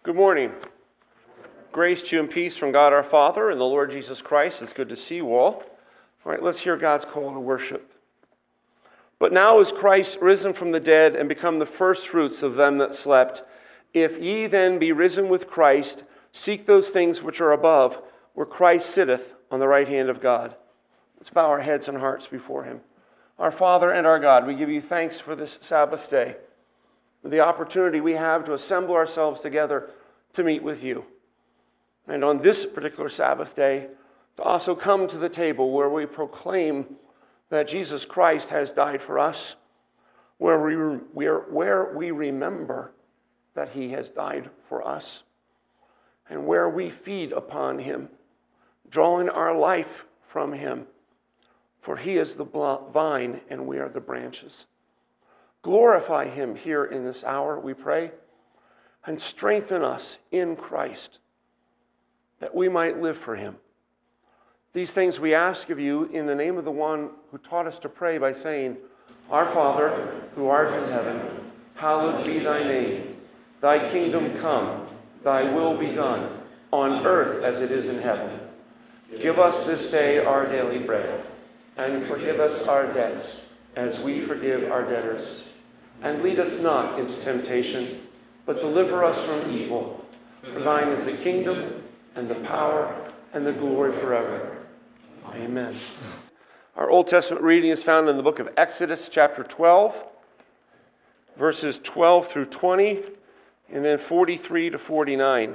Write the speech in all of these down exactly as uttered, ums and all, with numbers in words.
Good morning. Grace to you and peace from God our Father and the Lord Jesus Christ. It's good to see you all. All right, let's hear God's call to worship. But now is Christ risen from the dead and become the firstfruits of them that slept. If ye then be risen with Christ, seek those things which are above, where Christ sitteth on the right hand of God. Let's bow our heads and hearts before him. Our Father and our God, we give you thanks for this Sabbath day, for the opportunity we have to assemble ourselves together to meet with you. And on this particular Sabbath day, to also come to the table where we proclaim that Jesus Christ has died for us, where we, where, where we remember that he has died for us, and where we feed upon him, drawing our life from him. For he is the vine and we are the branches. Glorify him here in this hour, we pray, and strengthen us in Christ, that we might live for him. These things we ask of you in the name of the one who taught us to pray by saying, Our Father, who art in heaven, hallowed be thy name. Thy kingdom come, thy will be done, on earth as it is in heaven. Give us this day our daily bread, and forgive us our debts, as we forgive our debtors. And lead us not into temptation, but deliver us from evil. For thine is the kingdom, and the power, and the glory forever. Amen. Our Old Testament reading is found in the book of Exodus, chapter twelve, verses twelve through twenty, and then forty-three to forty-nine.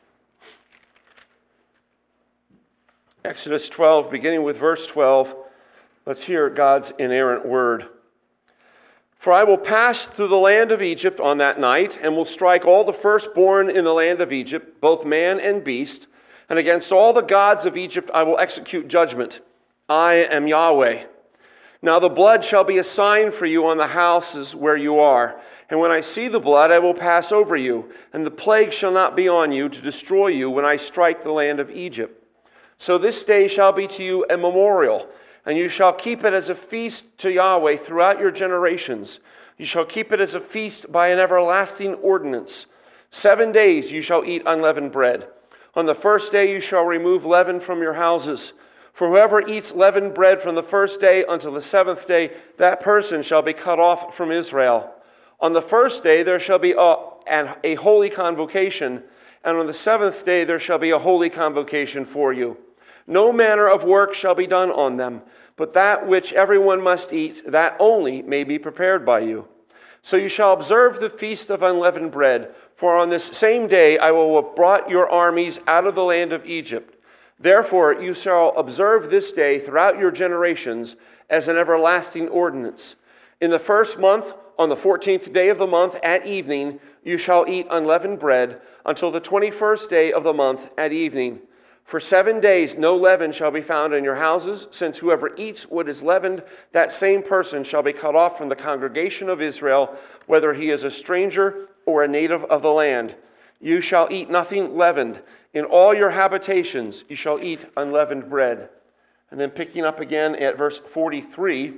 Exodus twelve, beginning with verse twelve, let's hear God's inerrant word. For I will pass through the land of Egypt on that night, and will strike all the firstborn in the land of Egypt, both man and beast, and against all the gods of Egypt I will execute judgment. I am Yahweh. Now the blood shall be a sign for you on the houses where you are. And when I see the blood, I will pass over you, and the plague shall not be on you to destroy you when I strike the land of Egypt. So this day shall be to you a memorial, and you shall keep it as a feast to Yahweh throughout your generations. You shall keep it as a feast by an everlasting ordinance. Seven days you shall eat unleavened bread. On the first day you shall remove leaven from your houses. For whoever eats leavened bread from the first day until the seventh day, that person shall be cut off from Israel. On the first day there shall be a, an, a holy convocation, and on the seventh day there shall be a holy convocation for you. No manner of work shall be done on them, but that which everyone must eat, that only may be prepared by you. So you shall observe the feast of unleavened bread, for on this same day I will have brought your armies out of the land of Egypt. Therefore you shall observe this day throughout your generations as an everlasting ordinance. In the first month, on the fourteenth day of the month at evening, you shall eat unleavened bread until the twenty-first day of the month at evening. For seven days no leaven shall be found in your houses, since whoever eats what is leavened, that same person shall be cut off from the congregation of Israel, whether he is a stranger or a native of the land. You shall eat nothing leavened. In all your habitations you shall eat unleavened bread. And then picking up again at verse forty-three.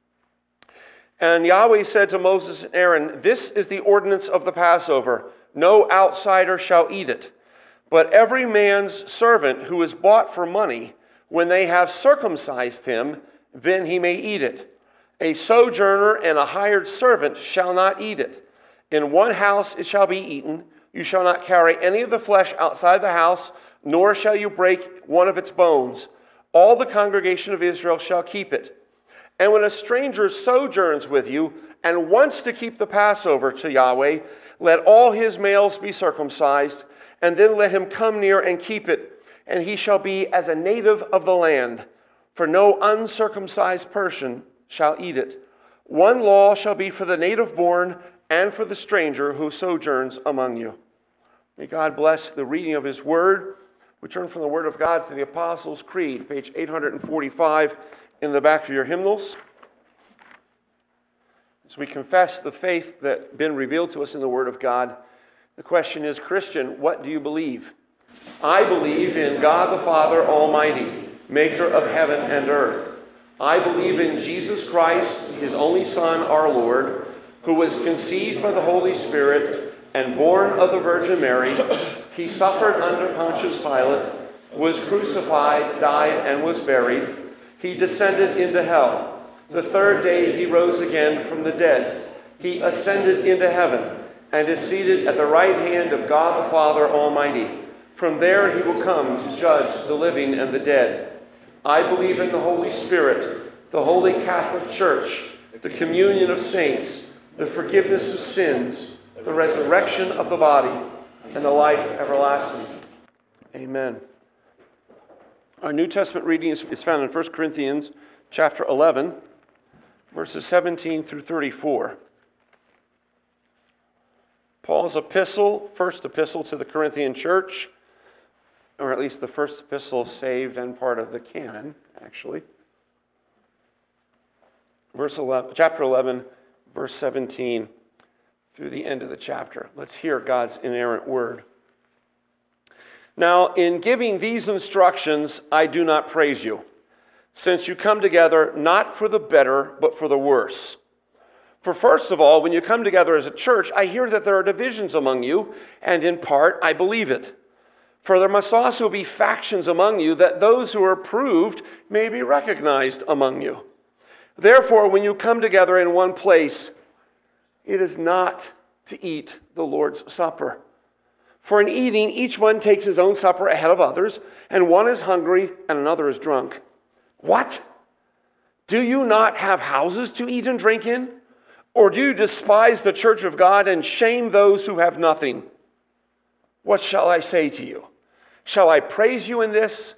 And Yahweh said to Moses and Aaron, This is the ordinance of the Passover. No outsider shall eat it. But every man's servant who is bought for money, when they have circumcised him, then he may eat it. A sojourner and a hired servant shall not eat it. In one house it shall be eaten. You shall not carry any of the flesh outside the house, nor shall you break one of its bones. All the congregation of Israel shall keep it. And when a stranger sojourns with you and wants to keep the Passover to Yahweh, let all his males be circumcised, and then let him come near and keep it, and he shall be as a native of the land. For no uncircumcised person shall eat it. One law shall be for the native born and for the stranger who sojourns among you. May God bless the reading of his word. We turn from the word of God to the Apostles' Creed, page eight forty-five in the back of your hymnals. As we confess the faith that's been revealed to us in the word of God, the question is, Christian, what do you believe? I believe in God the Father Almighty, maker of heaven and earth. I believe in Jesus Christ, his only Son, our Lord, who was conceived by the Holy Spirit, and born of the Virgin Mary, he suffered under Pontius Pilate, was crucified, died, and was buried. He descended into hell. The third day he rose again from the dead. He ascended into heaven and is seated at the right hand of God the Father Almighty. From there he will come to judge the living and the dead. I believe in the Holy Spirit, the Holy Catholic Church, the communion of saints, the forgiveness of sins, the resurrection of the body, and the life everlasting. Amen. Our New Testament reading is found in First Corinthians chapter eleven, verses seventeen through thirty-four. Paul's epistle, first epistle to the Corinthian church, or at least the first epistle saved and part of the canon, actually. Verse eleven, chapter eleven, verse seventeen, through the end of the chapter. Let's hear God's inerrant word. Now, in giving these instructions, I do not praise you, since you come together not for the better, but for the worse. For first of all, when you come together as a church, I hear that there are divisions among you, and in part I believe it. For there must also be factions among you, that those who are approved may be recognized among you. Therefore, when you come together in one place, it is not to eat the Lord's Supper. For in eating, each one takes his own supper ahead of others, and one is hungry and another is drunk. What? Do you not have houses to eat and drink in? Or do you despise the church of God and shame those who have nothing? What shall I say to you? Shall I praise you in this?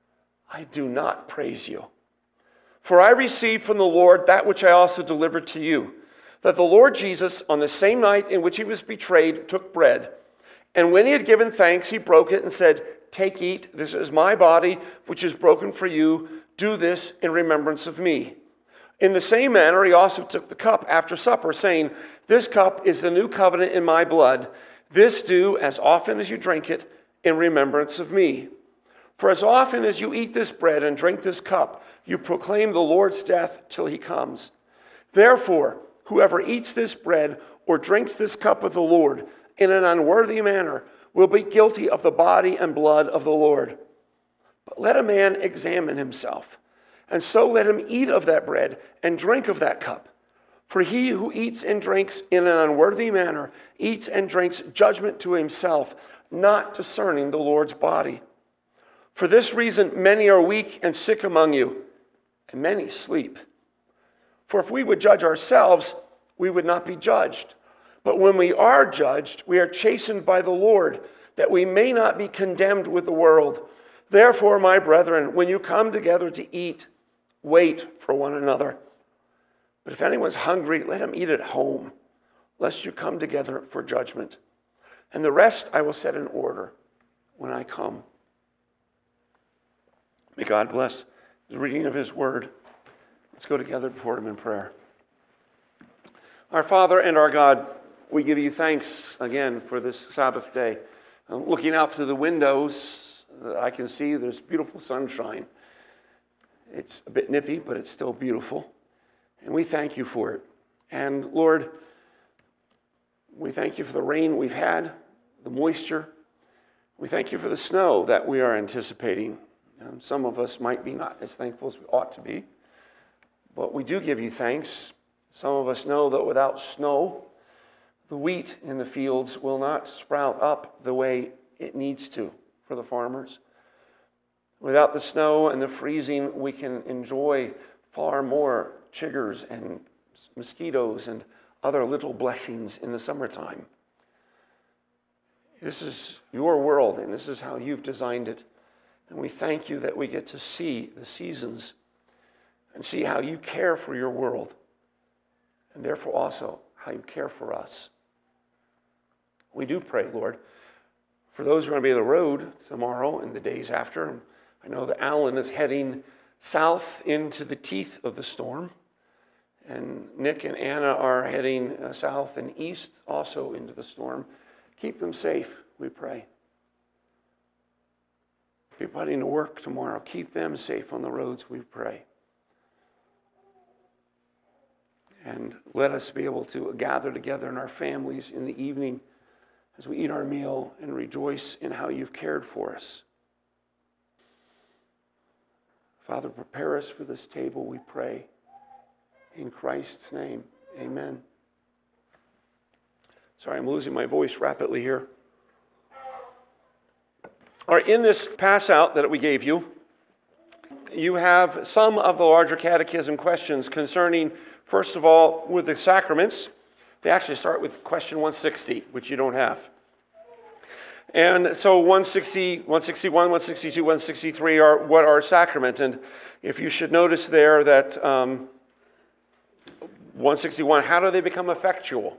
I do not praise you. For I received from the Lord that which I also delivered to you, that the Lord Jesus, on the same night in which he was betrayed, took bread. And when he had given thanks, he broke it and said, "Take, eat, this is my body, which is broken for you. Do this in remembrance of me." In the same manner, he also took the cup after supper, saying, "This cup is the new covenant in my blood. This do as often as you drink it in remembrance of me. For as often as you eat this bread and drink this cup, you proclaim the Lord's death till he comes. Therefore, whoever eats this bread or drinks this cup of the Lord in an unworthy manner will be guilty of the body and blood of the Lord. But let a man examine himself, and so let him eat of that bread and drink of that cup. For he who eats and drinks in an unworthy manner eats and drinks judgment to himself, not discerning the Lord's body. For this reason many are weak and sick among you, and many sleep. For if we would judge ourselves, we would not be judged. But when we are judged, we are chastened by the Lord, that we may not be condemned with the world. Therefore, my brethren, when you come together to eat, wait for one another. But if anyone's hungry, let him eat at home, lest you come together for judgment. And the rest I will set in order when I come." May God bless the reading of his word. Let's go together before him in prayer. Our Father and our God, we give you thanks again for this Sabbath day. I'm looking out through the windows, I can see there's beautiful sunshine. It's a bit nippy, but it's still beautiful. And we thank you for it. And Lord, we thank you for the rain we've had, the moisture. We thank you for the snow that we are anticipating. Um, some of us might be not as thankful as we ought to be, but we do give you thanks. Some of us know that without snow, the wheat in the fields will not sprout up the way it needs to for the farmers. Without the snow and the freezing, we can enjoy far more chiggers and mosquitoes and other little blessings in the summertime. This is your world, and this is how you've designed it. And we thank you that we get to see the seasons and see how you care for your world, and therefore also how you care for us. We do pray, Lord, for those who are going to be on the road tomorrow and the days after. I know that Alan is heading south into the teeth of the storm, and Nick and Anna are heading uh, south and east also into the storm. Keep them safe, we pray. People heading to work tomorrow, keep them safe on the roads, we pray. And let us be able to gather together in our families in the evening as we eat our meal and rejoice in how you've cared for us. Father, prepare us for this table, we pray. In Christ's name, amen. Sorry, I'm losing my voice rapidly here. All right, in this pass out that we gave you, you have some of the larger catechism questions concerning, first of all, with the sacraments. They actually start with question one sixty, which you don't have. And so one sixty, one sixty-one, one sixty-two, one sixty-three are what are sacrament. And if you should notice there that um, one sixty-one, how do they become effectual?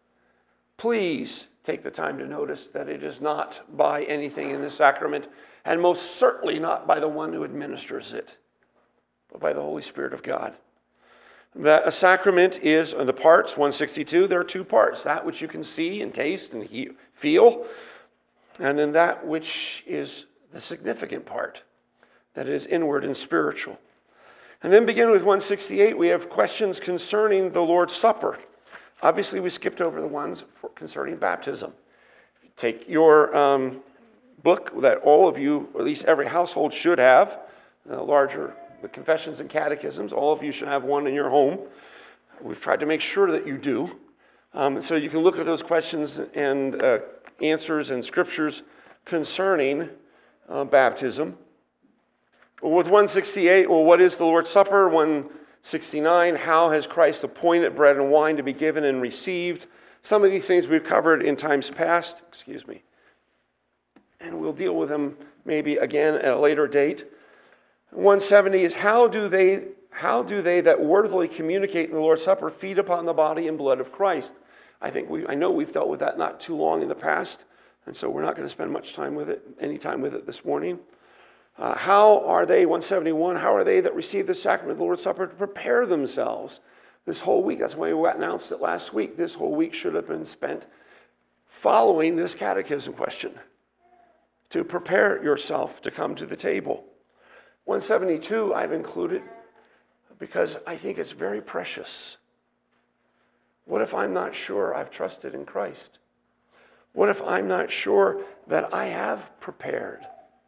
Please take the time to notice that it is not by anything in the sacrament, and most certainly not by the one who administers it, but by the Holy Spirit of God. That a sacrament is, the parts, one sixty-two, there are two parts. That which you can see and taste and he, feel, and then that which is the significant part, that is inward and spiritual. And then begin with one sixty-eight, we have questions concerning the Lord's Supper. Obviously, we skipped over the ones for, concerning baptism. If you take your um, book that all of you, or at least every household should have, the larger the confessions and catechisms, all of you should have one in your home. We've tried to make sure that you do. Um, so you can look at those questions and uh, answers and scriptures concerning uh, baptism. With one sixty-eight, well, what is the Lord's Supper? one sixty-nine, how has Christ appointed bread and wine to be given and received? Some of these things we've covered in times past, excuse me, and we'll deal with them maybe again at a later date. one seventy is how do they how do they that worthily communicate in the Lord's Supper feed upon the body and blood of Christ? I think we I know we've dealt with that not too long in the past, and so we're not going to spend much time with it, any time with it this morning. Uh, how are they, one seventy-one, how are they that receive the sacrament of the Lord's Supper to prepare themselves this whole week? That's why we announced it last week. This whole week should have been spent following this catechism question to prepare yourself to come to the table. one seventy-two I've included because I think it's very precious. What if I'm not sure I've trusted in Christ? What if I'm not sure that I have prepared?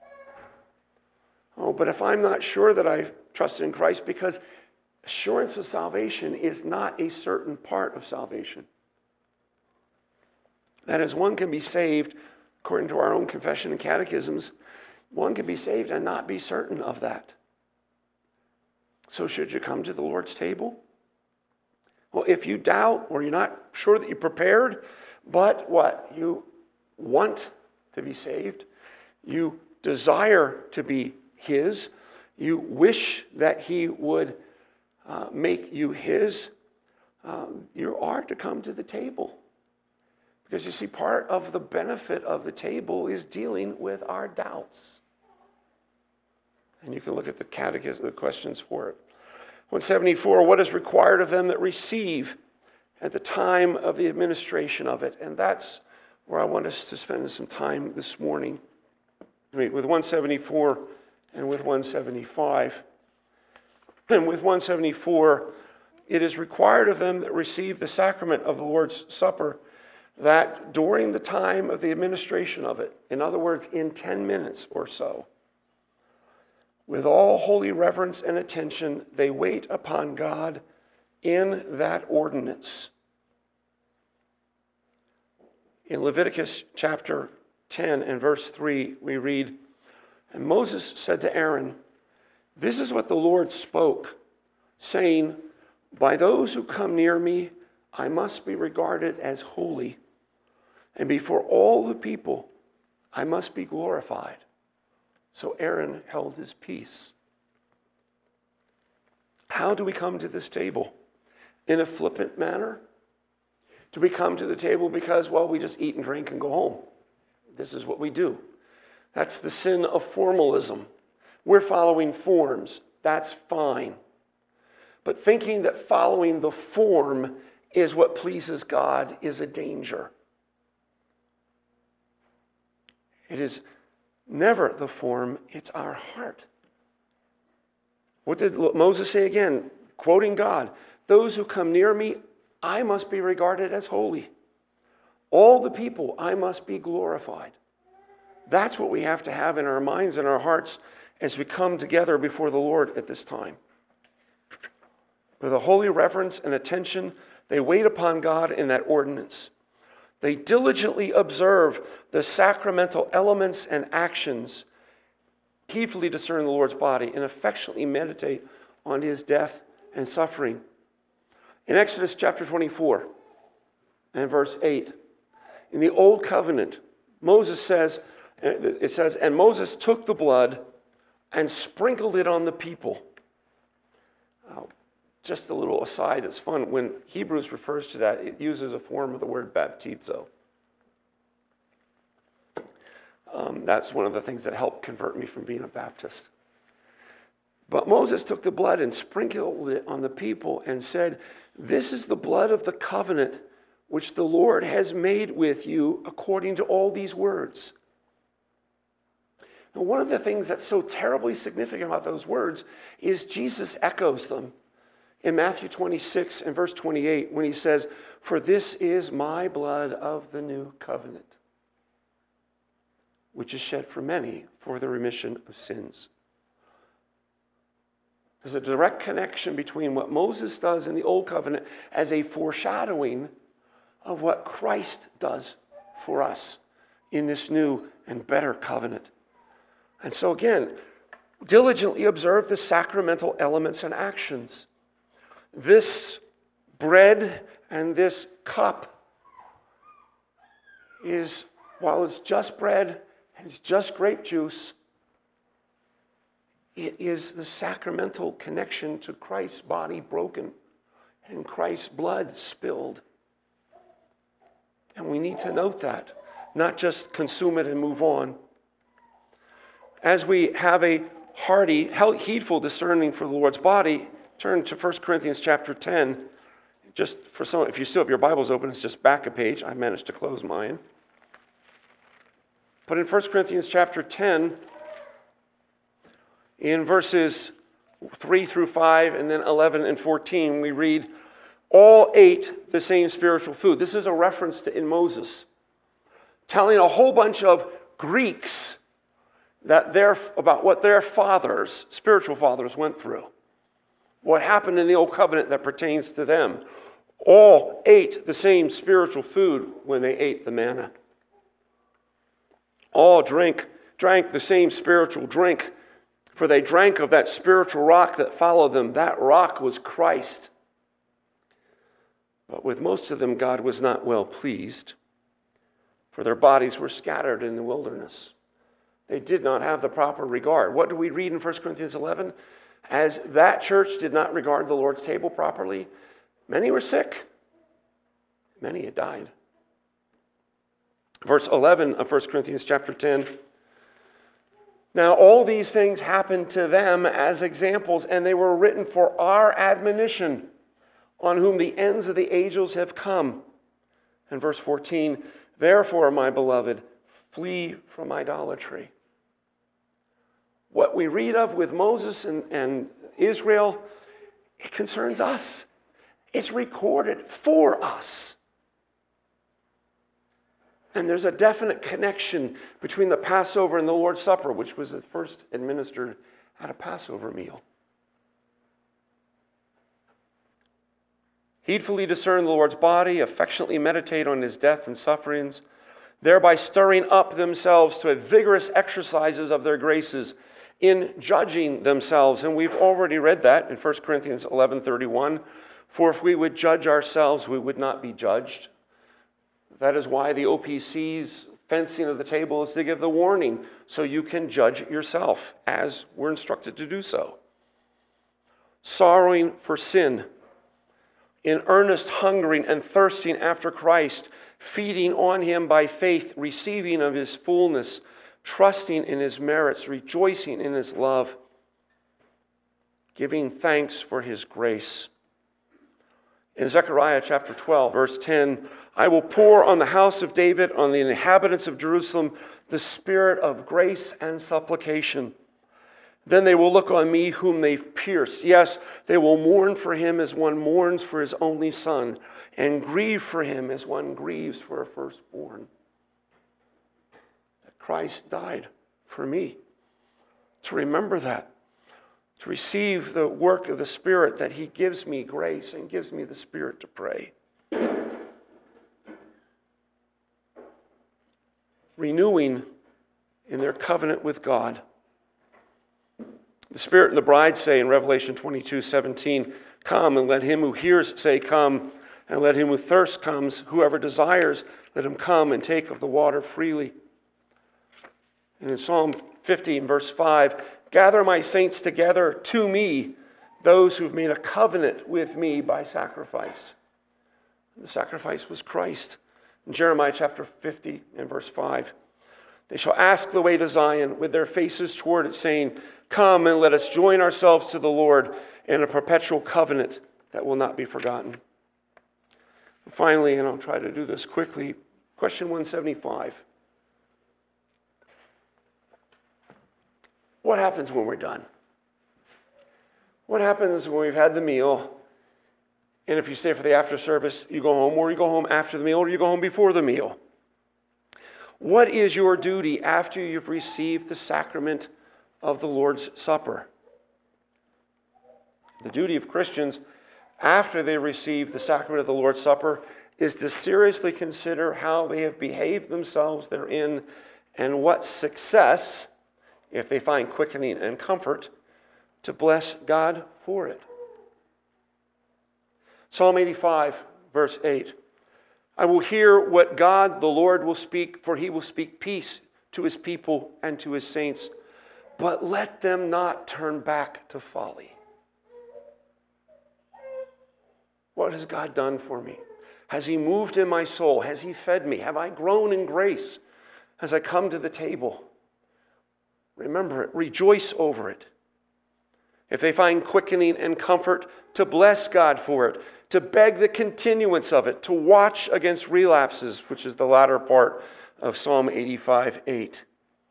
Oh, but if I'm not sure that I've trusted in Christ, because assurance of salvation is not a certain part of salvation. That is, one can be saved, according to our own confession and catechisms, one can be saved and not be certain of that. So should you come to the Lord's table? Well, if you doubt or you're not sure that you're prepared, but what? You want to be saved, you desire to be His, you wish that He would uh, make you His, um, you are to come to the table. Because you see, part of the benefit of the table is dealing with our doubts. And you can look at the catechism, the questions for it. one seventy-four, what is required of them that receive at the time of the administration of it? And that's where I want us to spend some time this morning. With one seventy-four and with one seventy-five. And with one seventy-four, it is required of them that receive the sacrament of the Lord's Supper that during the time of the administration of it, in other words, in ten minutes or so, with all holy reverence and attention, they wait upon God in that ordinance. In Leviticus chapter ten and verse three, we read, and Moses said to Aaron, this is what the Lord spoke, saying, by those who come near me, I must be regarded as holy, and before all the people, I must be glorified. So Aaron held his peace. How do we come to this table? In a flippant manner? Do we come to the table because, well, we just eat and drink and go home? This is what we do. That's the sin of formalism. We're following forms. That's fine. But thinking that following the form is what pleases God is a danger. It is never the form, it's our heart. What did Moses say again? Quoting God, those who come near me, I must be regarded as holy. all the people, I must be glorified. That's what we have to have in our minds and our hearts as we come together before the Lord at this time. With a holy reverence and attention, they wait upon God in that ordinance. They diligently observe the sacramental elements and actions, heedfully discern the Lord's body, and affectionately meditate on his death and suffering. In Exodus chapter twenty-four and verse eight, in the Old Covenant, Moses says, it says, and Moses took the blood and sprinkled it on the people. Oh, just a little aside that's fun. When Hebrews refers to that, it uses a form of the word baptizo. Um, that's one of the things that helped convert me from being a Baptist. But Moses took the blood and sprinkled it on the people and said, this is the blood of the covenant which the Lord has made with you according to all these words. Now, one of the things that's so terribly significant about those words is Jesus echoes them in Matthew twenty-six and verse twenty-eight when he says, for this is my blood of the new covenant, which is shed for many for the remission of sins. There's a direct connection between what Moses does in the Old Covenant as a foreshadowing of what Christ does for us in this new and better covenant. And so again, diligently observe the sacramental elements and actions. This bread and this cup is, while it's just bread, it's just grape juice, it is the sacramental connection to Christ's body broken and Christ's blood spilled. And we need to note that, not just consume it and move on. As we have a hearty, heedful discerning for the Lord's body, turn to First Corinthians chapter ten. Just for some, if you still have your Bibles open, it's just back a page. I managed to close mine. But in First Corinthians chapter ten, in verses three through five, and then eleven and fourteen, we read, all ate the same spiritual food. This is a reference to in Moses, telling a whole bunch of Greeks that their, about what their fathers, spiritual fathers, went through. What happened in the Old Covenant that pertains to them. All ate the same spiritual food when they ate the manna. All drank, drank the same spiritual drink, for they drank of that spiritual rock that followed them. That rock was Christ. But with most of them, God was not well pleased, for their bodies were scattered in the wilderness. They did not have the proper regard. What do we read in First Corinthians eleven? As that church did not regard the Lord's table properly, many were sick. Many had died. Verse eleven of First Corinthians chapter ten. Now all these things happened to them as examples, and they were written for our admonition, on whom the ends of the ages have come. And verse fourteen, therefore, my beloved, flee from idolatry. What we read of with Moses and, and Israel, it concerns us. It's recorded for us. And there's a definite connection between the Passover and the Lord's Supper, which was at first administered at a Passover meal. Heedfully discern the Lord's body, affectionately meditate on his death and sufferings, thereby stirring up themselves to a vigorous exercises of their graces in judging themselves. And we've already read that in First Corinthians eleven thirty-one. For if we would judge ourselves, we would not be judged. That is why the O P C's fencing of the table is to give the warning, so you can judge yourself, as we're instructed to do so. Sorrowing for sin, in earnest hungering and thirsting after Christ, feeding on him by faith, receiving of his fullness, trusting in his merits, rejoicing in his love, giving thanks for his grace. In Zechariah chapter twelve, verse ten, I will pour on the house of David, on the inhabitants of Jerusalem, the spirit of grace and supplication. Then they will look on me whom they've pierced. Yes, they will mourn for him as one mourns for his only son, and grieve for him as one grieves for a firstborn. That Christ died for me. To remember that. To receive the work of the Spirit, that he gives me grace and gives me the Spirit to pray. Renewing in their covenant with God. The Spirit and the bride say in Revelation twenty-two seventeen, come, and let him who hears say, come, and let him who thirsts comes. Whoever desires, let him come and take of the water freely. And in Psalm fifty, verse five, gather my saints together to me, those who've made a covenant with me by sacrifice. The sacrifice was Christ. In Jeremiah chapter fifty and verse five, they shall ask the way to Zion with their faces toward it, saying, come and let us join ourselves to the Lord in a perpetual covenant that will not be forgotten. And finally, and I'll try to do this quickly, question one seventy-five. What happens when we're done? What happens when we've had the meal, and if you stay for the after service, you go home, or you go home after the meal, or you go home before the meal? What is your duty after you've received the sacrament of the Lord's Supper? The duty of Christians after they receive the sacrament of the Lord's Supper is to seriously consider how they have behaved themselves therein and what success, if they find quickening and comfort, to bless God for it. Psalm eighty-five, verse eight. I will hear what God the Lord will speak, for he will speak peace to his people and to his saints. But let them not turn back to folly. What has God done for me? Has he moved in my soul? Has he fed me? Have I grown in grace as I come to the table? Remember it. Rejoice over it. If they find quickening and comfort, to bless God for it, to beg the continuance of it, to watch against relapses, which is the latter part of Psalm eighty-five eight.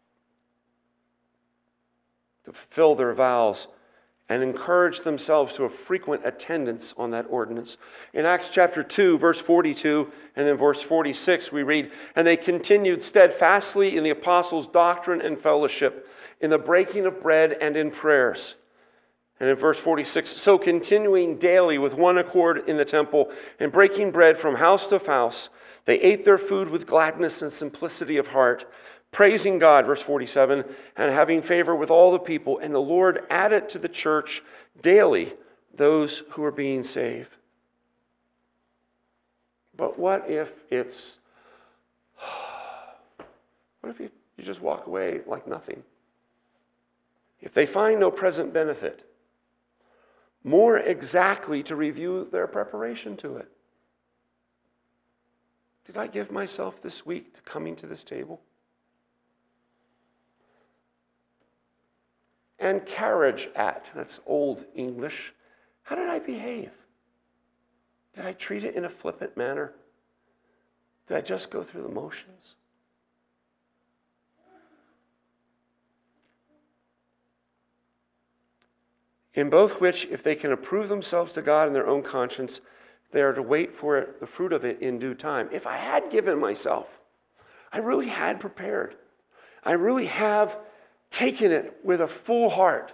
To fulfill their vows and encourage themselves to a frequent attendance on that ordinance. In Acts chapter two, verse forty-two, and then verse forty-six, we read, and they continued steadfastly in the apostles' doctrine and fellowship, in the breaking of bread and in prayers. And in verse forty-six, so continuing daily with one accord in the temple and breaking bread from house to house, they ate their food with gladness and simplicity of heart, praising God, verse forty-seven, and having favor with all the people. And the Lord added to the church daily those who are being saved. But what if it's, what if you, you just walk away like nothing? If they find no present benefit, more exactly to review their preparation to it. Did I give myself this week to coming to this table? And carriage at, that's old English. How did I behave? Did I treat it in a flippant manner? Did I just go through the motions? In both which, if they can approve themselves to God in their own conscience, they are to wait for it, the fruit of it in due time. If I had given myself, I really had prepared, I really have taken it with a full heart,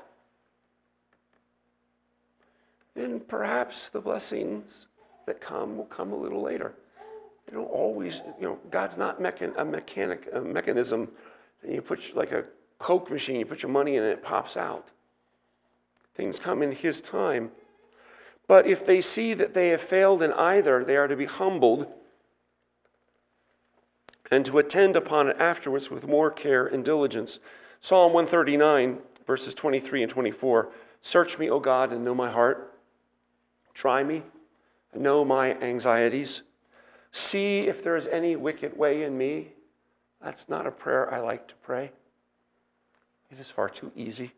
then perhaps the blessings that come will come a little later. They don't always, you know, God's not mechan- a mechanic, a mechanism. You put like a Coke machine, you put your money in and it pops out. Things come in his time. But if they see that they have failed in either, they are to be humbled and to attend upon it afterwards with more care and diligence. Psalm one thirty-nine, verses twenty-three and twenty-four. Search me, O God, and know my heart. Try me and know my anxieties. See if there is any wicked way in me. That's not a prayer I like to pray. It is far too easy.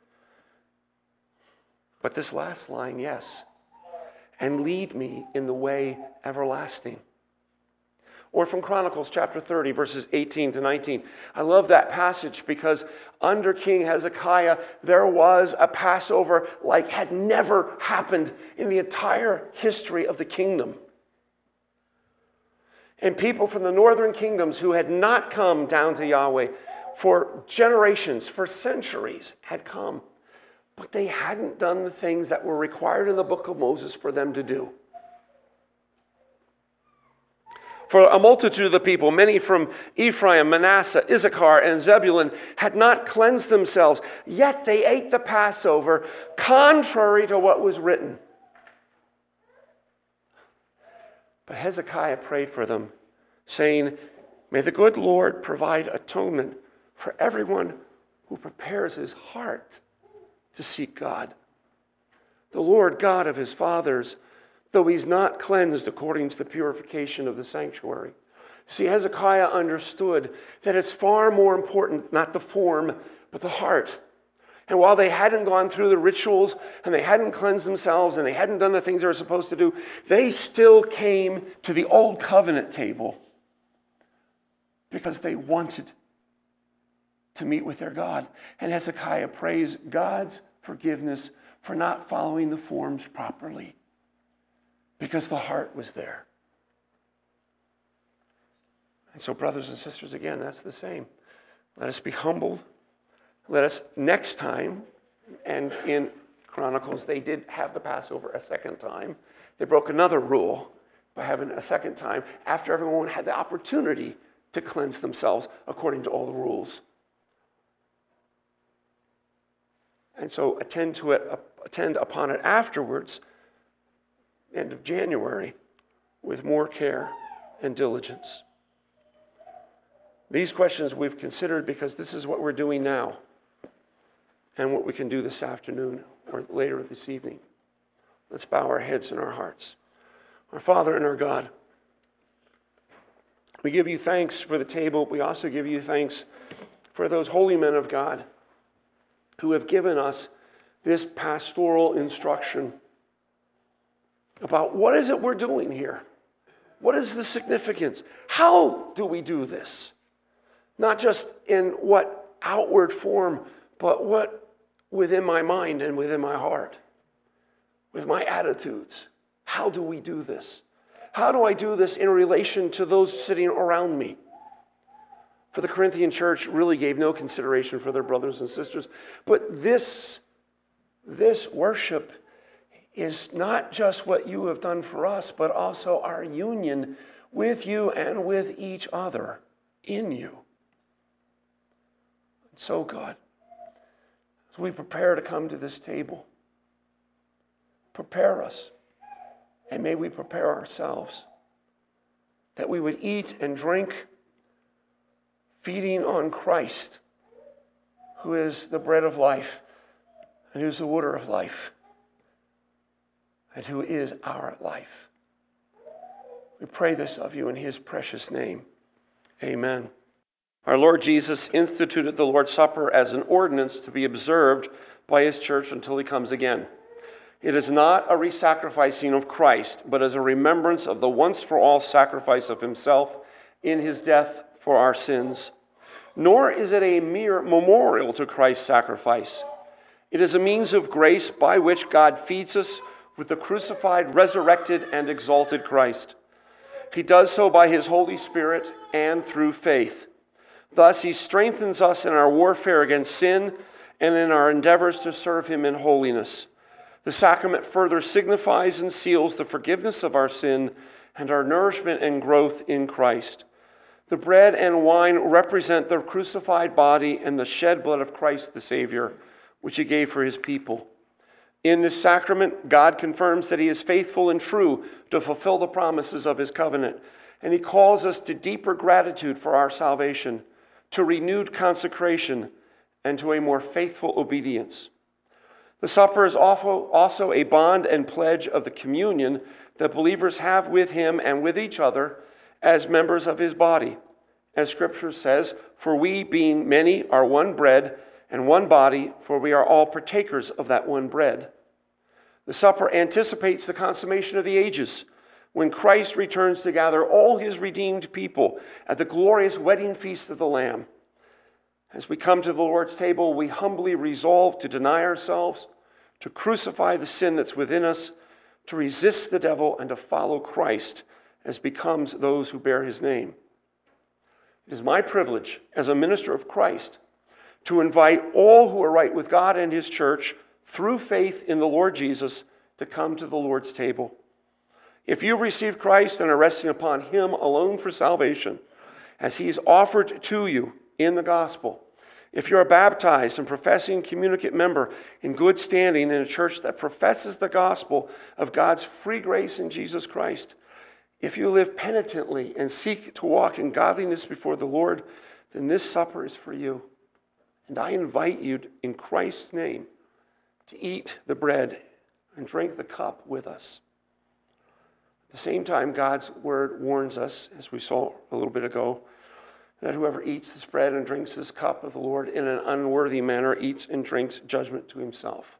But this last line, yes. And lead me in the way everlasting. Or from Chronicles chapter thirty, verses eighteen to nineteen. I love that passage because under King Hezekiah, there was a Passover like had never happened in the entire history of the kingdom. And people from the northern kingdoms who had not come down to Yahweh for generations, for centuries, had come. But they hadn't done the things that were required in the book of Moses for them to do. For a multitude of the people, many from Ephraim, Manasseh, Issachar, and Zebulun, had not cleansed themselves, yet they ate the Passover contrary to what was written. But Hezekiah prayed for them, saying, "May the good Lord provide atonement for everyone who prepares his heart to seek God. The Lord God of his fathers, though he's not cleansed according to the purification of the sanctuary." See, Hezekiah understood that it's far more important, not the form, but the heart. And while they hadn't gone through the rituals, and they hadn't cleansed themselves, and they hadn't done the things they were supposed to do, they still came to the old covenant table because they wanted to meet with their God. And Hezekiah prays God's forgiveness for not following the forms properly, because the heart was there. And so, brothers and sisters, again, that's the same. Let us be humbled. Let us, next time, and in Chronicles, they did have the Passover a second time. They broke another rule by having a second time after everyone had the opportunity to cleanse themselves according to all the rules. And so attend to it, attend upon it afterwards, end of January, with more care and diligence. These questions we've considered because this is what we're doing now and what we can do this afternoon or later this evening. Let's bow our heads and our hearts. Our Father and our God, we give you thanks for the table. We also give you thanks for those holy men of God who have given us this pastoral instruction about what is it we're doing here? What is the significance? How do we do this? Not just in what outward form, but what within my mind and within my heart, with my attitudes. How do we do this? How do I do this in relation to those sitting around me? For the Corinthian church really gave no consideration for their brothers and sisters. But this, this worship is not just what you have done for us, but also our union with you and with each other in you. And so, God, as we prepare to come to this table, prepare us, and may we prepare ourselves, that we would eat and drink, feeding on Christ, who is the bread of life, and who is the water of life, and who is our life. We pray this of you in his precious name. Amen. Our Lord Jesus instituted the Lord's Supper as an ordinance to be observed by his church until he comes again. It is not a re-sacrificing of Christ, but as a remembrance of the once-for-all sacrifice of himself in his death for our sins. Nor is it a mere memorial to Christ's sacrifice. It is a means of grace by which God feeds us with the crucified, resurrected, and exalted Christ. He does so by his Holy Spirit and through faith. Thus, he strengthens us in our warfare against sin and in our endeavors to serve him in holiness. The sacrament further signifies and seals the forgiveness of our sin and our nourishment and growth in Christ. The bread and wine represent the crucified body and the shed blood of Christ the Savior, which he gave for his people. In this sacrament, God confirms that he is faithful and true to fulfill the promises of his covenant, and he calls us to deeper gratitude for our salvation, to renewed consecration, and to a more faithful obedience. The supper is also a bond and pledge of the communion that believers have with him and with each other as members of his body. As Scripture says, "For we, being many, are one bread and one body, for we are all partakers of that one bread." The supper anticipates the consummation of the ages, when Christ returns to gather all his redeemed people at the glorious wedding feast of the Lamb. As we come to the Lord's table, we humbly resolve to deny ourselves, to crucify the sin that's within us, to resist the devil, and to follow Christ as becomes those who bear his name. It is my privilege as a minister of Christ to invite all who are right with God and his church through faith in the Lord Jesus to come to the Lord's table. If you've received Christ and are resting upon him alone for salvation, as he's offered to you in the gospel, if you're a baptized and professing communicant member in good standing in a church that professes the gospel of God's free grace in Jesus Christ, if you live penitently and seek to walk in godliness before the Lord, then this supper is for you. And I invite you in Christ's name to eat the bread and drink the cup with us. At the same time, God's word warns us, as we saw a little bit ago, that whoever eats this bread and drinks this cup of the Lord in an unworthy manner eats and drinks judgment to himself.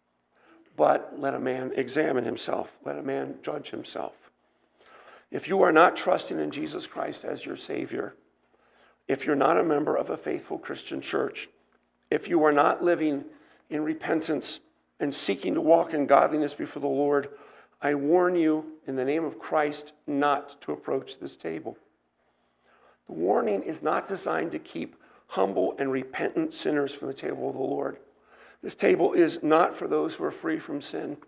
But let a man examine himself. Let a man judge himself. If you are not trusting in Jesus Christ as your Savior, if you're not a member of a faithful Christian church, if you are not living in repentance and seeking to walk in godliness before the Lord, I warn you in the name of Christ not to approach this table. The warning is not designed to keep humble and repentant sinners from the table of the Lord. This table is not for those who are free from sin.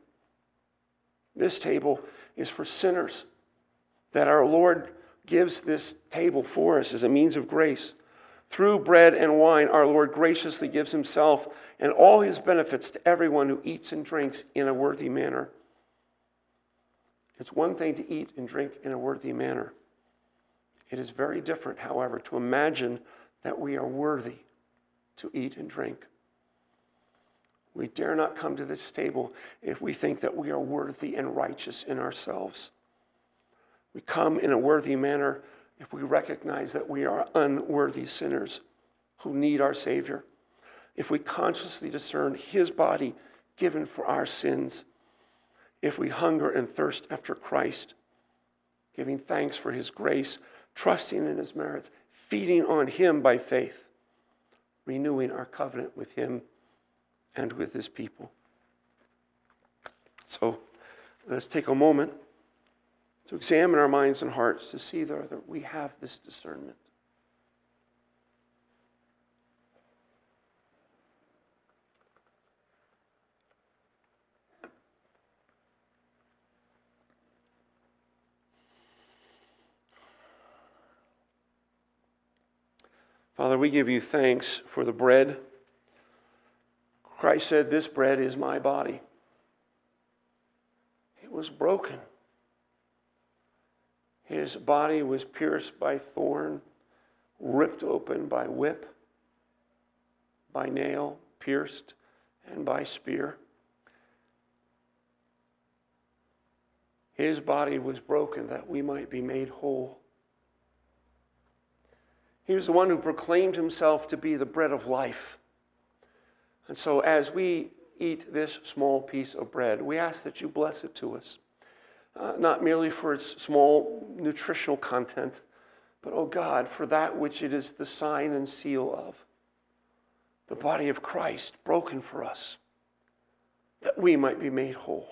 This table is for sinners that our Lord gives this table for us as a means of grace. Through bread and wine, our Lord graciously gives himself and all his benefits to everyone who eats and drinks in a worthy manner. It's one thing to eat and drink in a worthy manner. It is very different, however, to imagine that we are worthy to eat and drink. We dare not come to this table if we think that we are worthy and righteous in ourselves. We come in a worthy manner if we recognize that we are unworthy sinners who need our Savior. If we consciously discern his body given for our sins. If we hunger and thirst after Christ, giving thanks for his grace, trusting in his merits, feeding on him by faith, renewing our covenant with him and with his people. So let us take a moment to examine our minds and hearts to see that we have this discernment. Father, we give you thanks for the bread. Christ said, "This bread is my body." It was broken. His body was pierced by thorn, ripped open by whip, by nail, pierced, and by spear. His body was broken that we might be made whole. He was the one who proclaimed himself to be the bread of life. And so as we eat this small piece of bread, we ask that you bless it to us. Uh, not merely for its small nutritional content, but, oh God, for that which it is the sign and seal of. The body of Christ broken for us, that we might be made whole.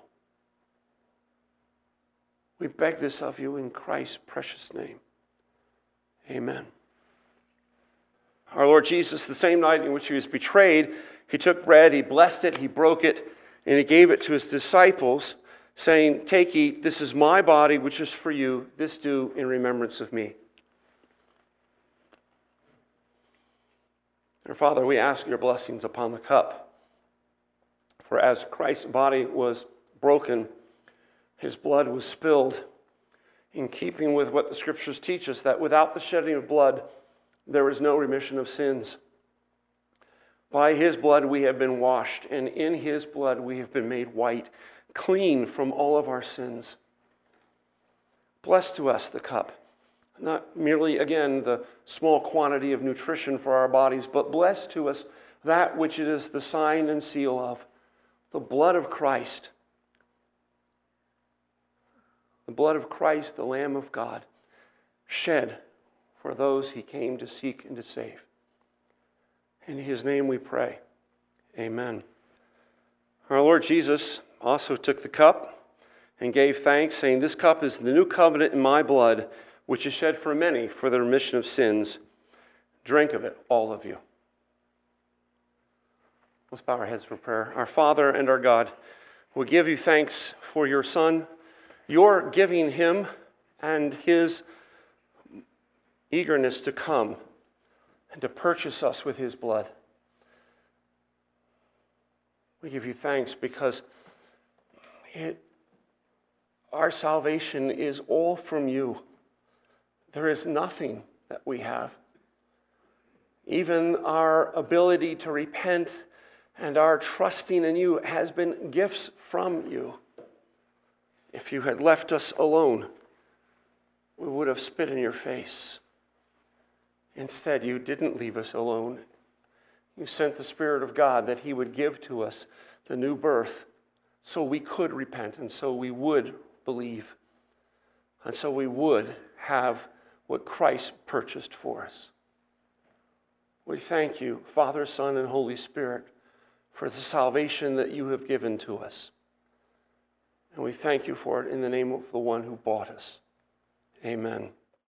We beg this of you in Christ's precious name. Amen. Our Lord Jesus, the same night in which he was betrayed, he took bread, he blessed it, he broke it, and he gave it to his disciples, saying, "Take, eat, this is my body, which is for you. This do in remembrance of me." Our Father, we ask your blessings upon the cup. For as Christ's body was broken, his blood was spilled, in keeping with what the Scriptures teach us, that without the shedding of blood, there is no remission of sins. By his blood we have been washed, and in his blood we have been made white, clean from all of our sins. Bless to us the cup, not merely, again, the small quantity of nutrition for our bodies, but bless to us that which it is the sign and seal of, the blood of Christ, the blood of Christ, the Lamb of God, shed for those he came to seek and to save. In his name we pray. Amen. Our Lord Jesus also took the cup and gave thanks, saying, "This cup is the new covenant in my blood, which is shed for many for the remission of sins. Drink of it, all of you." Let's bow our heads for prayer. Our Father and our God, we give you thanks for your Son, your giving him and his eagerness to come and to purchase us with his blood. We give you thanks because it, our salvation is all from you. There is nothing that we have. Even our ability to repent and our trusting in you has been gifts from you. If you had left us alone, we would have spit in your face. Instead, you didn't leave us alone. You sent the Spirit of God that he would give to us the new birth so we could repent and so we would believe and so we would have what Christ purchased for us. We thank you, Father, Son, and Holy Spirit, for the salvation that you have given to us. And we thank you for it in the name of the one who bought us. Amen.